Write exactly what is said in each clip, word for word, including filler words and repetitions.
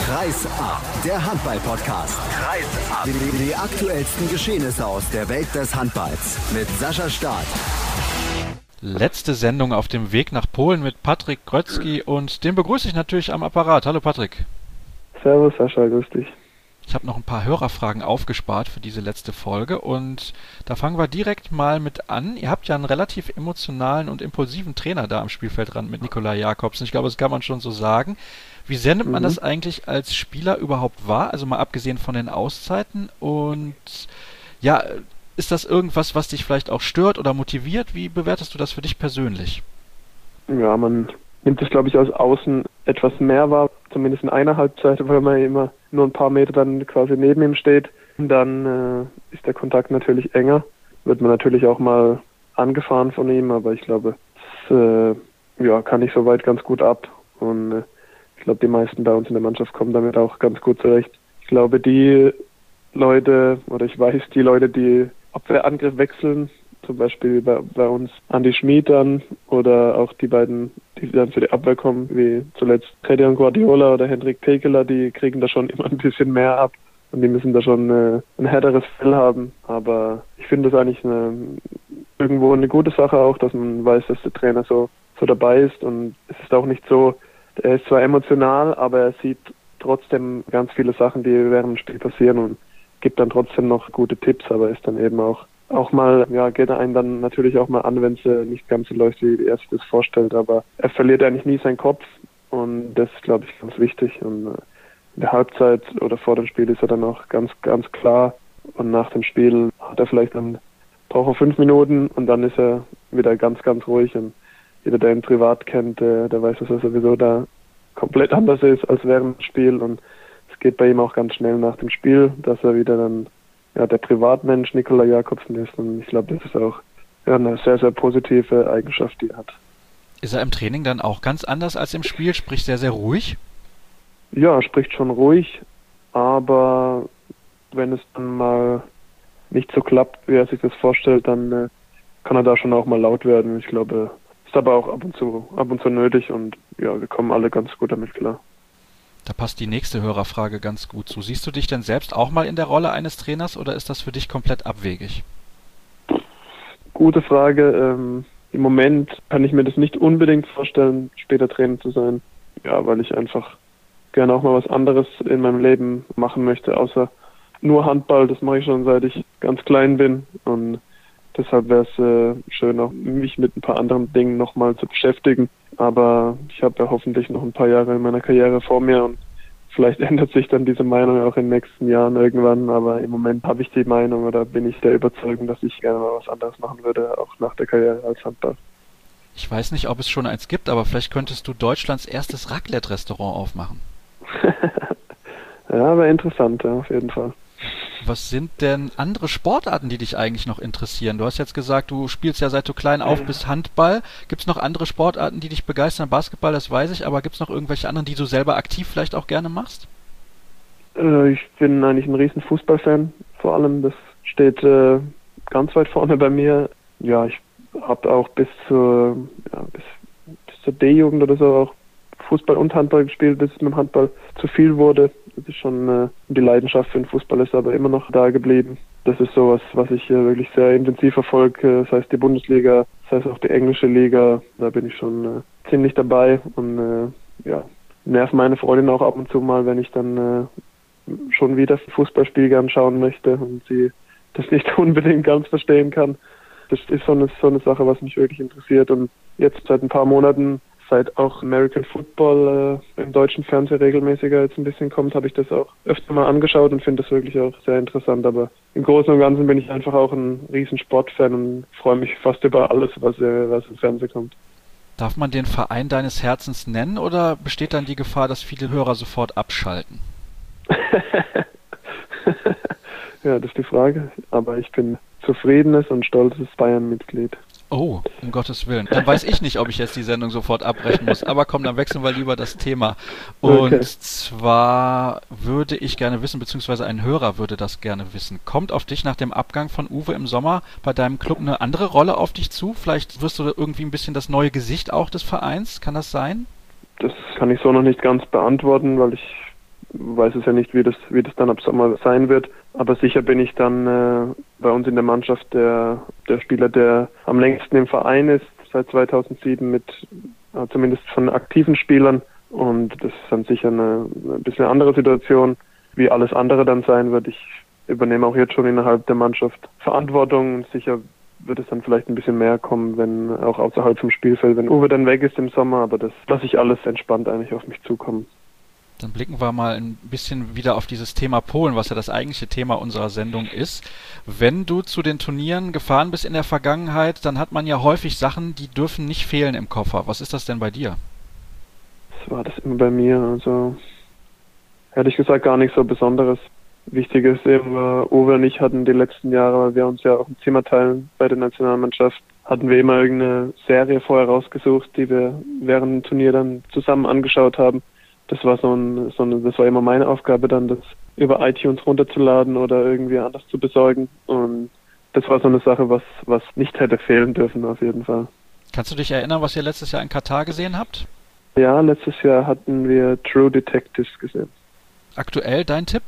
Kreis ab, der Handball-Podcast. Kreis ab. Die, die aktuellsten Geschehnisse aus der Welt des Handballs mit Sascha Staat. Letzte Sendung auf dem Weg nach Polen mit Patrick Grötzky und den begrüße ich natürlich am Apparat. Hallo Patrick. Servus Sascha, grüß dich. Ich habe noch ein paar Hörerfragen aufgespart für diese letzte Folge und da fangen wir direkt mal mit an. Ihr habt ja einen relativ emotionalen und impulsiven Trainer da am Spielfeldrand mit Nikolai Jakobsen. Ich glaube, das kann man schon so sagen. Wie sehr nimmt man mhm. das eigentlich als Spieler überhaupt wahr? Also mal abgesehen von den Auszeiten. Und ja, ist das irgendwas, was dich vielleicht auch stört oder motiviert? Wie bewertest du das für dich persönlich? Ja, man nimmt es, glaube ich, aus außen etwas mehr wahr, zumindest in einer Halbzeit, weil man immer nur ein paar Meter dann quasi neben ihm steht. Dann äh, ist der Kontakt natürlich enger. Wird man natürlich auch mal angefahren von ihm, aber ich glaube, das äh, ja, kann ich soweit ganz gut ab. Und äh, ich glaube, die meisten bei uns in der Mannschaft kommen damit auch ganz gut zurecht. Ich glaube, die Leute, oder ich weiß, die Leute, die Abwehrangriff wechseln, zum Beispiel bei, bei uns Andi Schmid dann oder auch die beiden, die dann für die Abwehr kommen, wie zuletzt Redion Guardiola oder Henrik Pekeler, die kriegen da schon immer ein bisschen mehr ab und die müssen da schon äh, ein härteres Fell haben. Aber ich finde das eigentlich eine, irgendwo eine gute Sache auch, dass man weiß, dass der Trainer so, so dabei ist und es ist auch nicht so, er ist zwar emotional, aber er sieht trotzdem ganz viele Sachen, die während dem Spiel passieren und gibt dann trotzdem noch gute Tipps, aber ist dann eben auch auch mal, ja, geht er einen dann natürlich auch mal an, wenn es äh, nicht ganz so läuft, wie er sich das vorstellt, aber er verliert eigentlich nie seinen Kopf und das ist, glaube ich, ganz wichtig und äh, in der Halbzeit oder vor dem Spiel ist er dann auch ganz, ganz klar und nach dem Spiel hat er vielleicht dann, braucht er fünf Minuten und dann ist er wieder ganz, ganz ruhig und jeder, der ihn privat kennt, äh, der weiß, dass er sowieso da komplett anders ist als während dem Spiel und es geht bei ihm auch ganz schnell nach dem Spiel, dass er wieder dann ja, der Privatmensch Nikolai Jakobsen ist und ich glaube, das ist auch ja, eine sehr, sehr positive Eigenschaft, die er hat. Ist er im Training dann auch ganz anders als im Spiel, sprich sehr, sehr ruhig? Ja, er spricht schon ruhig, aber wenn es dann mal nicht so klappt, wie er sich das vorstellt, dann äh, kann er da schon auch mal laut werden. Ich glaube, ist aber auch ab und zu, ab und zu nötig und ja, wir kommen alle ganz gut damit klar. Da passt die nächste Hörerfrage ganz gut zu. Siehst du dich denn selbst auch mal in der Rolle eines Trainers oder ist das für dich komplett abwegig? Gute Frage. Ähm, im Moment kann ich mir das nicht unbedingt vorstellen, später Trainer zu sein. Ja, weil ich einfach gerne auch mal was anderes in meinem Leben machen möchte, außer nur Handball. Das mache ich schon, seit ich ganz klein bin und deshalb wäre es äh, schön, auch mich mit ein paar anderen Dingen nochmal zu beschäftigen. Aber ich habe ja hoffentlich noch ein paar Jahre in meiner Karriere vor mir und vielleicht ändert sich dann diese Meinung auch in den nächsten Jahren irgendwann. Aber im Moment habe ich die Meinung oder bin ich der Überzeugung, dass ich gerne mal was anderes machen würde, auch nach der Karriere als Handball. Ich weiß nicht, ob es schon eins gibt, aber vielleicht könntest du Deutschlands erstes Raclette-Restaurant aufmachen. Ja, wäre interessant, ja, auf jeden Fall. Was sind denn andere Sportarten, die dich eigentlich noch interessieren? Du hast jetzt gesagt, du spielst ja seit du klein auf bis Handball. Gibt es noch andere Sportarten, die dich begeistern? Basketball, das weiß ich, aber gibt es noch irgendwelche anderen, die du selber aktiv vielleicht auch gerne machst? Äh, ich bin eigentlich ein riesen Fußballfan, vor allem. Das steht äh, ganz weit vorne bei mir. Ja, ich habe auch bis zur, ja, bis, bis zur D-Jugend oder so auch Fußball und Handball gespielt, bis es mit dem Handball zu viel wurde. Das ist schon, äh, die Leidenschaft für den Fußball ist aber immer noch da geblieben. Das ist sowas, was ich äh, wirklich sehr intensiv verfolge, sei es die Bundesliga, sei es auch die englische Liga. Da bin ich schon äh, ziemlich dabei und äh, ja, nerv meine Freundin auch ab und zu mal, wenn ich dann äh, schon wieder Fußballspiel gern schauen möchte und sie das nicht unbedingt ganz verstehen kann. Das ist so eine, so eine Sache, was mich wirklich interessiert und jetzt seit ein paar Monaten, seit auch American Football äh, im deutschen Fernsehen regelmäßiger jetzt ein bisschen kommt, habe ich das auch öfter mal angeschaut und finde das wirklich auch sehr interessant. Aber im Großen und Ganzen bin ich einfach auch ein riesen Sportfan und freue mich fast über alles, was, äh, was im Fernsehen kommt. Darf man den Verein deines Herzens nennen oder besteht dann die Gefahr, dass viele Hörer sofort abschalten? Ja, das ist die Frage. Aber ich bin zufriedenes und stolzes Bayern-Mitglied. Oh, um Gottes Willen. Dann weiß ich nicht, ob ich jetzt die Sendung sofort abbrechen muss. Aber komm, dann wechseln wir lieber das Thema. Und okay. Zwar würde ich gerne wissen, beziehungsweise ein Hörer würde das gerne wissen. Kommt auf dich nach dem Abgang von Uwe im Sommer bei deinem Club eine andere Rolle auf dich zu? Vielleicht wirst du irgendwie ein bisschen das neue Gesicht auch des Vereins. Kann das sein? Das kann ich so noch nicht ganz beantworten, weil ich weiß es ja nicht, wie das, wie das dann ab Sommer sein wird. Aber sicher bin ich dann äh, bei uns in der Mannschaft der, der Spieler, der am längsten im Verein ist, seit zweitausendsieben mit äh, zumindest von aktiven Spielern. Und das ist dann sicher eine, ein bisschen eine andere Situation, wie alles andere dann sein wird. Ich übernehme auch jetzt schon innerhalb der Mannschaft Verantwortung und sicher wird es dann vielleicht ein bisschen mehr kommen, wenn auch außerhalb vom Spielfeld, wenn Uwe dann weg ist im Sommer, aber das lasse ich alles entspannt eigentlich auf mich zukommen. Dann blicken wir mal ein bisschen wieder auf dieses Thema Polen, was ja das eigentliche Thema unserer Sendung ist. Wenn du zu den Turnieren gefahren bist in der Vergangenheit, dann hat man ja häufig Sachen, die dürfen nicht fehlen im Koffer. Was ist das denn bei dir? Das war das immer bei mir, also ehrlich gesagt gar nichts so Besonderes. Wichtig ist eben, Uwe und ich hatten die letzten Jahre, weil wir uns ja auch ein Zimmer teilen bei der Nationalmannschaft, hatten wir immer irgendeine Serie vorher rausgesucht, die wir während dem Turnier dann zusammen angeschaut haben. Das war so ein, so eine, das war immer meine Aufgabe dann, das über iTunes runterzuladen oder irgendwie anders zu besorgen. Und das war so eine Sache, was, was nicht hätte fehlen dürfen auf jeden Fall. Kannst du dich erinnern, was ihr letztes Jahr in Katar gesehen habt? Ja, letztes Jahr hatten wir True Detectives gesehen. Aktuell dein Tipp?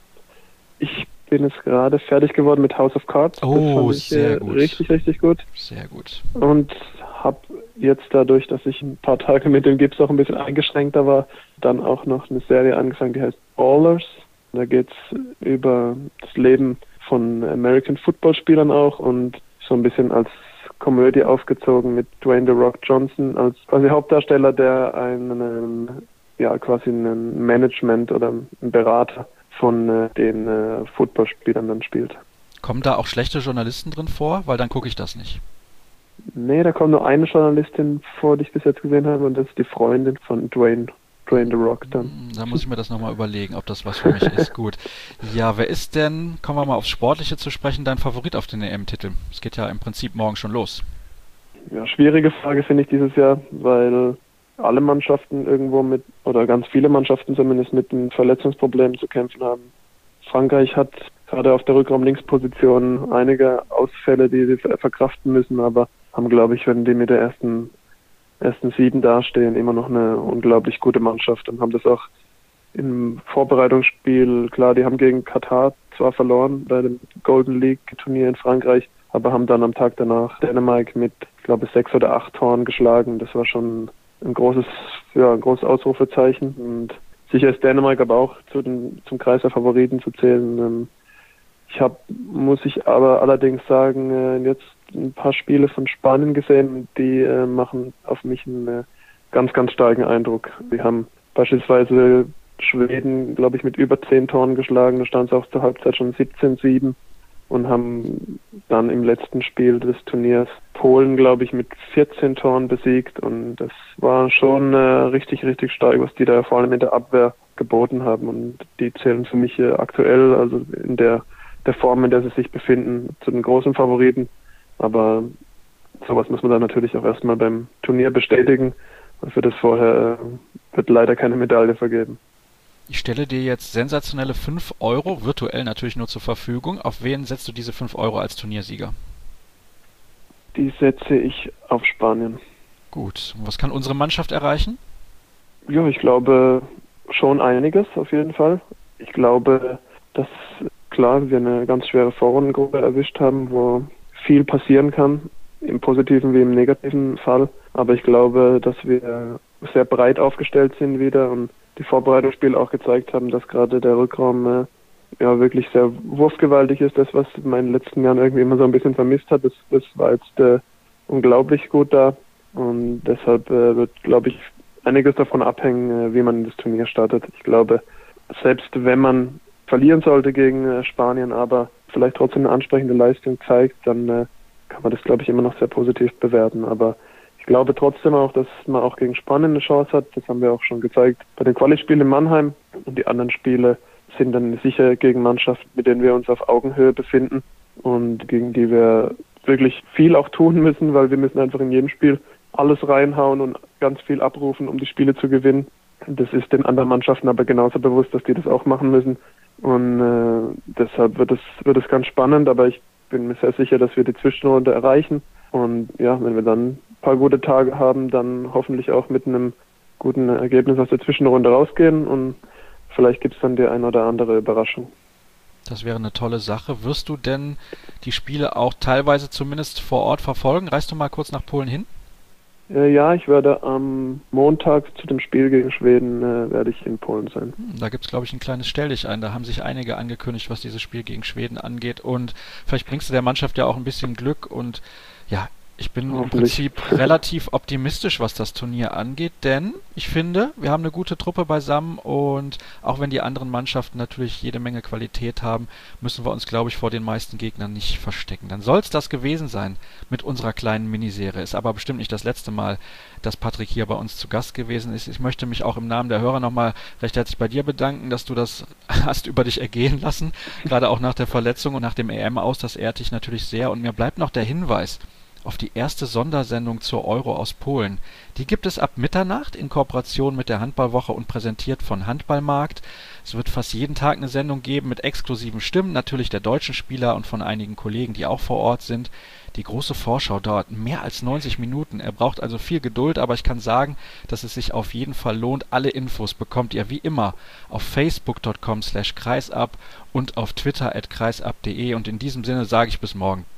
Ich bin jetzt gerade fertig geworden mit House of Cards. Oh, das fand ich, sehr äh, gut. Richtig, richtig gut. Sehr gut. Und habe jetzt dadurch, dass ich ein paar Tage mit dem Gips auch ein bisschen eingeschränkter war, dann auch noch eine Serie angefangen, die heißt Ballers. Da geht es über das Leben von American Football-Spielern auch und so ein bisschen als Komödie aufgezogen mit Dwayne The Rock Johnson als quasi Hauptdarsteller, der einen, ja, quasi ein Management oder ein Berater von äh, den äh, Footballspielern dann spielt. Kommen da auch schlechte Journalisten drin vor? Weil dann gucke ich das nicht. Nee, da kommt nur eine Journalistin vor, die ich bis jetzt gesehen habe, und das ist die Freundin von Dwayne, Dwayne The Rock dann. Da muss ich mir das nochmal überlegen, ob das was für mich ist. Gut. Ja, wer ist denn, kommen wir mal aufs Sportliche zu sprechen, dein Favorit auf den E M-Titel? Es geht ja im Prinzip morgen schon los. Ja, schwierige Frage finde ich dieses Jahr, weil alle Mannschaften irgendwo mit, oder ganz viele Mannschaften zumindest mit einem Verletzungsproblem zu kämpfen haben. Frankreich hat gerade auf der Rückraum-Linksposition einige Ausfälle, die sie verkraften müssen, aber haben, glaube ich, wenn die mit der ersten, ersten Sieben dastehen, immer noch eine unglaublich gute Mannschaft und haben das auch im Vorbereitungsspiel, klar, die haben gegen Katar zwar verloren bei dem Golden League-Turnier in Frankreich, aber haben dann am Tag danach Dänemark mit, ich glaube, sechs oder acht Toren geschlagen. Das war schon ein großes, ja, ein großes Ausrufezeichen. Und sicher ist Dänemark aber auch zu den, zum Kreis der Favoriten zu zählen. Ich habe, muss ich aber allerdings sagen, jetzt ein paar Spiele von Spanien gesehen, die machen auf mich einen ganz, ganz starken Eindruck. Wir haben beispielsweise Schweden, glaube ich, mit über zehn Toren geschlagen. Da stand es auch zur Halbzeit schon siebzehn sieben. Und haben dann im letzten Spiel des Turniers Polen, glaube ich, mit vierzehn Toren besiegt. Und das war schon äh, richtig, richtig stark, was die da vor allem in der Abwehr geboten haben. Und die zählen für mich äh, aktuell, also in der, der Form, in der sie sich befinden, zu den großen Favoriten. Aber sowas muss man dann natürlich auch erstmal beim Turnier bestätigen. Und für das vorher äh, wird leider keine Medaille vergeben. Ich stelle dir jetzt sensationelle fünf Euro, virtuell natürlich nur zur Verfügung. Auf wen setzt du diese fünf Euro als Turniersieger? Die setze ich auf Spanien. Gut. Und was kann unsere Mannschaft erreichen? Ja, ich glaube schon einiges auf jeden Fall. Ich glaube, dass klar wir eine ganz schwere Vorrundengruppe erwischt haben, wo viel passieren kann, im positiven wie im negativen Fall. Aber ich glaube, dass wir sehr breit aufgestellt sind wieder und die Vorbereitungsspiele auch gezeigt haben, dass gerade der Rückraum äh, ja wirklich sehr wurfgewaltig ist. Das, was in meinen letzten Jahren irgendwie immer so ein bisschen vermisst hat, das, das war jetzt äh, unglaublich gut da. Und deshalb äh, wird, glaube ich, einiges davon abhängen, äh, wie man in das Turnier startet. Ich glaube, selbst wenn man verlieren sollte gegen äh, Spanien, aber vielleicht trotzdem eine ansprechende Leistung zeigt, dann äh, kann man das, glaube ich, immer noch sehr positiv bewerten. Aber ich glaube trotzdem auch, dass man auch gegen Spanien eine Chance hat. Das haben wir auch schon gezeigt bei den Quali-Spielen in Mannheim. Und die anderen Spiele sind dann sicher gegen Mannschaften, mit denen wir uns auf Augenhöhe befinden und gegen die wir wirklich viel auch tun müssen, weil wir müssen einfach in jedem Spiel alles reinhauen und ganz viel abrufen, um die Spiele zu gewinnen. Das ist den anderen Mannschaften aber genauso bewusst, dass die das auch machen müssen. Und äh, deshalb wird es, wird es ganz spannend, aber ich bin mir sehr sicher, dass wir die Zwischenrunde erreichen. Und ja, wenn wir dann ein paar gute Tage haben, dann hoffentlich auch mit einem guten Ergebnis aus der Zwischenrunde rausgehen und vielleicht gibt es dann die ein oder andere Überraschung. Das wäre eine tolle Sache. Wirst du denn die Spiele auch teilweise zumindest vor Ort verfolgen? Reist du mal kurz nach Polen hin? Äh, ja, ich werde am Montag zu dem Spiel gegen Schweden, äh, werde ich in Polen sein. Hm, da gibt es, glaube ich, ein kleines Stelldichein. Da haben sich einige angekündigt, was dieses Spiel gegen Schweden angeht. Und vielleicht bringst du der Mannschaft ja auch ein bisschen Glück. Und ja, ich bin im Prinzip relativ optimistisch, was das Turnier angeht, denn ich finde, wir haben eine gute Truppe beisammen und auch wenn die anderen Mannschaften natürlich jede Menge Qualität haben, müssen wir uns, glaube ich, vor den meisten Gegnern nicht verstecken. Dann soll es das gewesen sein mit unserer kleinen Miniserie. Ist aber bestimmt nicht das letzte Mal, dass Patrick hier bei uns zu Gast gewesen ist. Ich möchte mich auch im Namen der Hörer nochmal recht herzlich bei dir bedanken, dass du das hast über dich ergehen lassen, gerade auch nach der Verletzung und nach dem E M aus. Das ehrt dich natürlich sehr und mir bleibt noch der Hinweis auf die erste Sondersendung zur Euro aus Polen. Die gibt es ab Mitternacht in Kooperation mit der Handballwoche und präsentiert von Handballmarkt. Es wird fast jeden Tag eine Sendung geben mit exklusiven Stimmen, natürlich der deutschen Spieler und von einigen Kollegen, die auch vor Ort sind. Die große Vorschau dauert mehr als neunzig Minuten. Er braucht also viel Geduld, aber ich kann sagen, dass es sich auf jeden Fall lohnt. Alle Infos bekommt ihr wie immer auf facebook punkt com slash kreisab und auf Twitter at kreisab punkt de und in diesem Sinne sage ich bis morgen.